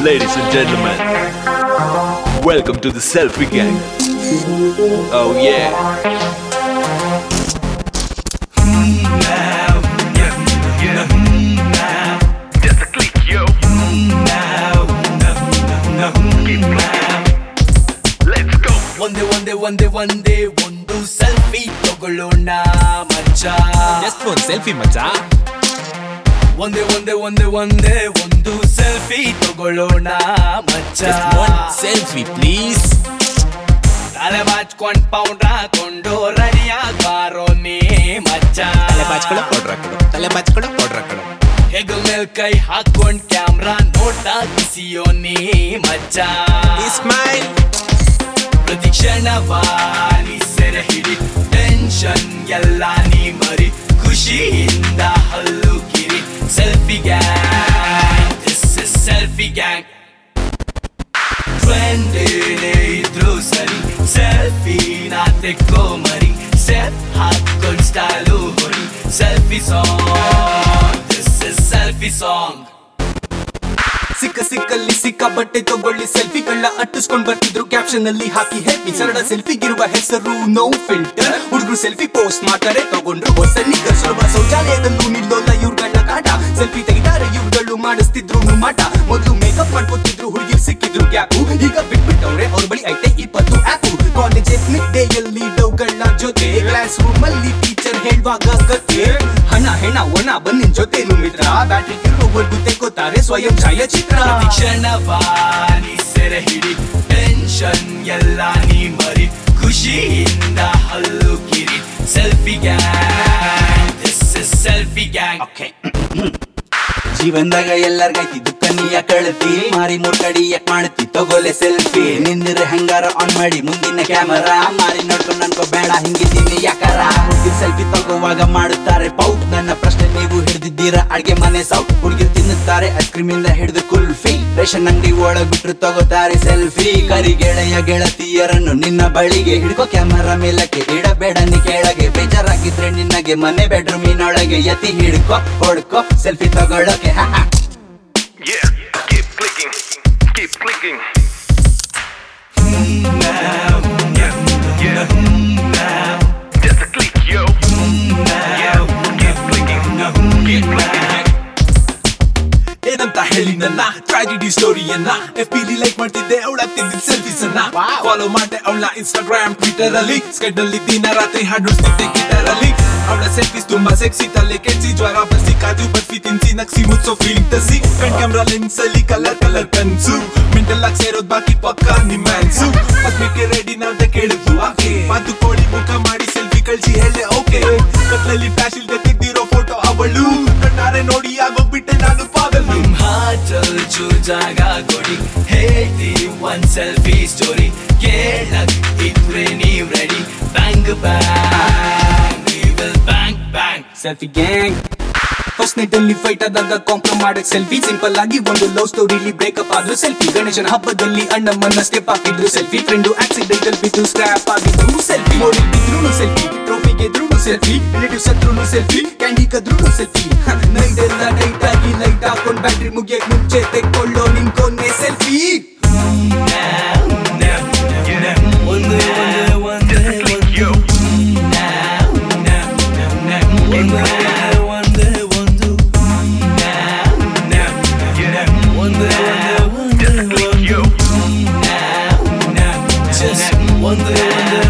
Ladies and gentlemen, welcome to the Selfie Gang. Oh yeah. Just a click, yo. Let's go. ಒಂದು selfie ತಗೊಳ್ಳೋಣ ಮಚ್ಚ. Just ಒಂದು selfie ಮಚ್ಚ. ಒಂದು selfie ತಗೊಳ್ಳೋಣ ಮಚ್ಚ. Selfie please. ತಲೆ ಬಾಚ್ಕೊಂಡ್ ಪೌಡ್ರ್ ಹಾಕೊಂಡು ರೆಡಿಯಾಗ್ಬಾರೋ ನೀ ಮಚ್ಚ. ತಲೆ ಬಾಚ್ಕೊಳ್ಳೋ ಪೌಡ್ರ್ ಹಾಕೊಳ್ಳೋ. ಹೆಗಲ್ ಮೇಲ್ ಕೈ ಹಾಕೊಂಡ್ ಕ್ಯಾಮ್ರಾ ನೋಡ್ತಾ ಕಿಸಿಯೋ ನೀ ಮಚ್ಚ. ಸ್ಮೈಲ್. ಪ್ರತಿಕ್ಷಣವಾನಿ ಸೆರೆ ಹಿಡಿ, ಟೆನ್ಷನ್ ಎಲ್ಲ ನೀ ಮರಿ, ಖುಷಿಯಿಂದ ಹಲ್ಲು ಕಿರಿ. Selfie gang, this is selfie gang. Trend ಏನೇ ಇದ್ರು ಸರಿ, ಸೆಲ್ಫಿನ ತೆಕ್ಕೋ ಮರಿ. ಸೆಟ್ ಹಾಕೊಂಡ್ ಸ್ಟೈಲು ಹೊಡಿ, selfie song, this is selfie song. ಸಿಕ್ಕಲ್ಲಿ ಸಿಕ್ಕ ಬಟ್ಟೆ ತಗೊಳ್ಳಿ, ಸೆಲ್ಫಿಗಳನ್ನ ಅಟ್ಟಿಸ್ಕೊಂಡ್ ಬರ್ತಿದ್ರು ಕ್ಯಾಪ್ಷನ್ ಅಲ್ಲಿ ಹಾಕಿ ಹೆಲ್ಪಿ. ಸರಳ ಸೆಲ್ಫಿಗಿರುವ ಹೆಸರು ನೋ ಫಿಲ್ಟರ್. ಹುಡುಗರು ಸೆಲ್ಫಿ ಪೋಸ್ಟ್ ಮಾಡ್ತಾರೆ, ತಗೊಂಡ್ರು ಹೊಸ ನಿಕ್ಕರ್. ಸುಲಭ ಶೌಚಾಲಯದಲ್ಲೂ ನಿಲ್ಲೋಲ್ಲ ಇವ್ರುಗಳ ಕಾಟ. ಸೆಲ್ಫಿ ತೆಗಿತಾರೆ ಇವ್ರುಗಳು, ಮಾಡಿಸ್ತಿದ್ರು ಮಾಟ. ಮೊದಲು ಮೇಕಪ್ ಮಾಡ್ಕೊತಿದ್ರು, ಹುಡುಗಿರು ಸಿಕ್ಕಿದ್ರು ಗ್ಯಾಪು. ಈಗ ಬಿಟ್ಬಿಟ್ಟವ್ರೆ, ಅವ್ರ ಬಳಿ ಐತೆ 20 ಆ್ಯಪು. ಕಾಲೇಜ್ ಮಿಡ್ ಡೇ ಯಲ್ಲಿ ಡೌಗಳ ಜೊತೆ, ಕ್ಲಾಸ್ ರೂಮ್ ಅಲ್ಲಿ ಟೀಚರ್ ಹೇಳುವಾಗ ಗತ್ತೆ. ಹಣ ಹೆಣ ಒಣ ಬನ್ನಿನ್ ಜೊತೆ ಮಿತ್ರ, ಬ್ಯಾಟ್ರಿ ಇರುವವರೆಗೂ ತೆಕ್ಕೋತಾರೆ ಸ್ವಯಂ ಛಾಯಾಚಿತ್ರ. ಪ್ರತಿಕ್ಷಣವಾನಿ ಸೆರೆ ಹಿಡಿ, ಟೆನ್ಷನ್ ಎಲ್ಲ ನೀ ಮರಿ, ಖುಷಿಯಿಂದ ಹಲ್ಲು ಕಿರಿ. Selfie gang, this is selfie gang. Okay. ಜೀವನದಾಗ ಎಲ್ಲರಿಗೈತಿ ದುಃಖ ನೀಯ ಕಳತಿ, ಮಾರಿ ಮೂರ್ಕಡಿ ಯಾಕೆ ಮಾಡ್ತಿ ತಗೋಲೆ ಸೆಲ್ಫಿ. ನಿಂದಿರ ಹಂಗಾರ ಆನ್ ಮಾಡಿ ಮುಂದಿನ ಕ್ಯಾಮರಾ, ಮಾರಿ ನೋಡ್ಕೊಂಡು ಅನ್ಕೋಬೇಡ ಹಿಂಗಿದ್ದೀನಿ ಯಾಕಾರ. ಹುಡುಗಿರ್ ಸೆಲ್ಫಿ ತಗೋವಾಗ ಮಾಡುತ್ತಾರೆ ಪೌಟ್. ನನ್ನ ಪ್ರಶ್ನೆ, ನೀವು ಹಿಡಿದಿದ್ದೀರಾ ಅಡ್ಗೆ ಮನೆ ಸೌಟ್? ಹುಡುಗಿರ್ ತಿನ್ನುತ್ತಾರೆ ಐಸ್ ಕ್ರೀಮ್ ಇಂದ ಹಿಡಿದು ಕುಲ್ಫಿ. ರೇಷನ್ ಅಂಗಡಿ ಒಳಗ್ ಬಿಟ್ರು ತಗೋತಾರೆ ಸೆಲ್ಫಿ. ಕರಿ ಗೆಳೆಯ ಗೆಳತಿಯರನ್ನು ನಿನ್ನ ಬಳಿಗೆ ಹಿಡ್ಕೋ, ಕ್ಯಾಮರಾ ಮೇಲಕ್ಕೆ ಇಡಬೇಡ ನೀ ಕೆಳಗೆ. ಬೇಜಾರಾಗಿದ್ರೆ ನಿನ್ನಗೆ ಮನೆ ಬೆಡ್ರೂಮಿನೊಳಗೆ ಎತ್ತಿ ಹಿಡ್ಕೋ, ಹೊಡ್ಕೋ ಸೆಲ್ಫಿ ತಗೊಳ್ಳೋಕೆ. Yeah, keep clicking. Just a click, yo. Yeah, keep clicking. ಏನಂತ ಹೇಳಿ ನನ್ನ ಟ್ರಾಜಿಡಿ ಸ್ಟೋರಿಯನ್ನ FB ಲೈಕ್ ಮಾಡ್ತಿದ್ದೆ, ಅವಳಾಗ್ತಿದ್ದ ಸೆಲ್ಫೀಸ್ ಅನ್ನ. ಫಾಲೋ ಮಾಡ್ದೆ ಅವಳ ಇನ್ಸ್ಟಾಗ್ರಾಮ್, ಟ್ವಿಟರ್ ಅಲ್ಲಿ. ಸ್ಕೈಡ್ ನಲ್ಲಿ ದಿನ ರಾತ್ರಿ ಹಾಡುತ್ತಿದ್ದೆ ಗಿಟಾರ್ ಅಲ್ಲಿ. ಅವಳ ಸೆಲ್ಫೀಸ್ ತುಂಬಾ ಸೆಕ್ಸಿ, ತಲೆ ಕೆಡ್ಸಿ, ಜ್ವರ ಬರ್ಸಿ, ಕಾಜು ಬರ್ಫಿ ತಿನ್ಸಿ, ನಕ್ಸಿ ಮುಚ್ಚೋ ಫೀಲಿಂಗ್ ತಸಿ. ಫ್ರಂಟ್ ಕ್ಯಾಮ್ರಾ ಲೆನ್ಸ್ ಅಲ್ಲಿ ಕಲರ್ ಕನ್ಸು, ಮೆಂಟಲ್ ಆಗಿ ಸೇರೋದ್ ಬಾಕಿ ಪಕ್ಕ ನಿಮ್ಮ ಆನ್ಸು. ಪದ್ಮಕ್ಕೆ ರೆಡಿ ಅಂತ ಕೇಳಿದ್ಲು ಆಕೆ, ಮಾತು ಕೋಳಿ ಮುಖ ಮಾಡಿ ಸೆಲ್ಫಿ ಕಳ್ಸಿ ಹೇಳ್ದೆ ಓಕೆ. ಕತ್ಲಲ್ಲಿ ಫ್ಲಾಶ್ ಇಲ್ದೆ ತೆಗ್ದಿರೋ ಫೋಟೋ ಅವಳು, ಕಣ್ಣಾರೆ ನೋಡಿ ಆಗೋಗ್ಬಿಟ್ಟೆ ನಾನು ಪಾಗಲ್. ನಿಮ್ ಹಾಟಲ್ ಜಾಗ ಕೊಡಿ, ಹೇಳಿ ಒಂದ್ ಸೆಲ್ಫಿ ಸ್ಟೋರಿ. ಕೇಳಕ್ ಇದ್ರೆ ನೀವ್ ready, bang bang, we will bang bang. Selfie gang. First night ಅಲ್ಲಿ ಫೈಟ್ ಆದಾಗ ಕಾಂಪ್ರಮ್ ಮಾಡಕ್ ಸೆಲ್ಫಿ. ಸಿಂಪಲ್ ಆಗಿ ಒಂದು ಲವ್ ಸ್ಟೋರಿಲಿ ಬ್ರೇಕಪ್ ಆದ್ರೂ ಸೆಲ್ಫಿ. ಗಣೇಶನ ಹಬ್ಬದಲ್ಲಿ ಅಣ್ಣಮ್ಮನ್ನ ಸ್ಟೆಪ್ ಹಾಕಿದ್ರು ಸೆಲ್ಫಿ. ಫ್ರೆಂಡು ಆಕ್ಸಿಡೆಂಟ್ ಅಲ್ಲಿ ಬಿದ್ದು ಸ್ಕ್ರಾಪ್ ಆಗಿದ್ರು ಸೆಲ್ಫಿ. ಓಡಿದ್ರು ಸೆಲ್ಫಿ, ಟ್ರೋಫಿ ಗೆದ್ರು ಸೆಲ್ಫಿ, ರಿಲೇಟಿವ್ಸ್ ಹತ್ರೂ ಸೆಲ್ಫಿ, ಕ್ಯಾಂಡಿ ಕದ್ರು ಸೆಲ್ಫಿ. ನೈಟ್ ಎಲ್ಲ ನೈಟ್ ಆಗಿ ಲೈಟ್ ಹಾಕೊಂಡ್ ಬ್ಯಾಟ್ರಿ ಮುಗಿಯಕ್ ಮುಂಚೆ ತೆಕ್ಕೊಳ್ಳೋ ನಿನ್ ಕೊನೆ ಸೆಲ್ಫಿ. Just one day.